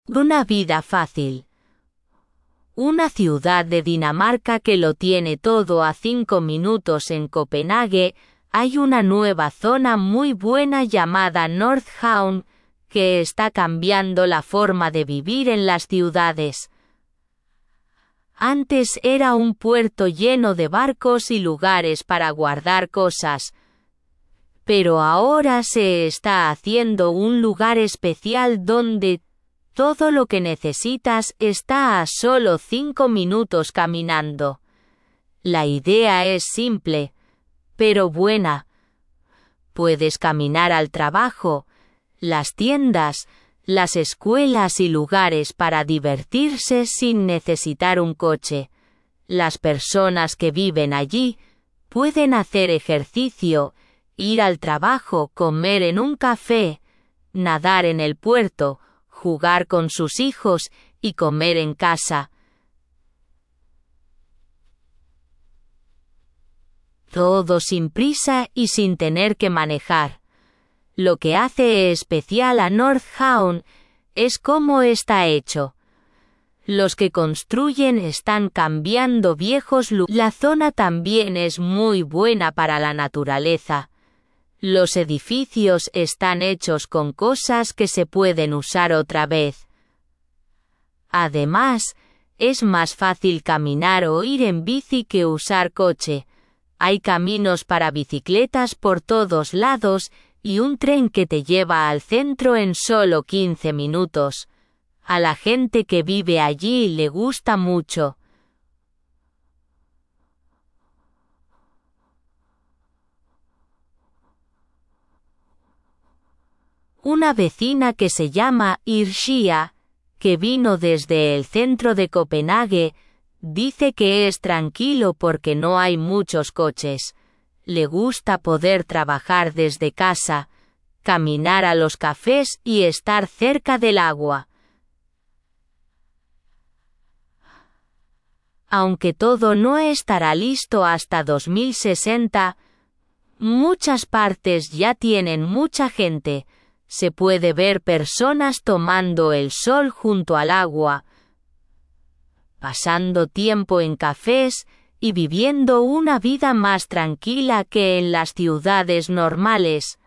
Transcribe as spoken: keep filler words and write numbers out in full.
Una vida fácil. Una ciudad de Dinamarca que lo tiene todo a cinco minutos en Copenhague, hay una nueva zona muy buena llamada Nordhavn, que está cambiando la forma de vivir en las ciudades. Antes era un puerto lleno de barcos y lugares para guardar cosas, pero ahora se está haciendo un lugar especial donde todo lo que necesitas está a solo cinco minutos caminando. La idea es simple, pero buena. Puedes caminar al trabajo, las tiendas, las escuelas y lugares para divertirse sin necesitar un coche. Las personas que viven allí pueden hacer ejercicio, ir al trabajo, comer en un café, nadar en el puerto, jugar con sus hijos y comer en casa. Todo sin prisa y sin tener que manejar. Lo que hace especial a Nordhavn es cómo está hecho. Los que construyen están cambiando viejos lugares. La zona también es muy buena para la naturaleza. Los edificios están hechos con cosas que se pueden usar otra vez. Además, es más fácil caminar o ir en bici que usar coche. Hay caminos para bicicletas por todos lados y un tren que te lleva al centro en solo quince minutos. A la gente que vive allí le gusta mucho. Una vecina que se llama Irshia, que vino desde el centro de Copenhague, dice que es tranquilo porque no hay muchos coches. Le gusta poder trabajar desde casa, caminar a los cafés y estar cerca del agua. Aunque todo no estará listo hasta dos mil sesenta, muchas partes ya tienen mucha gente. Se puede ver personas tomando el sol junto al agua, pasando tiempo en cafés y viviendo una vida más tranquila que en las ciudades normales.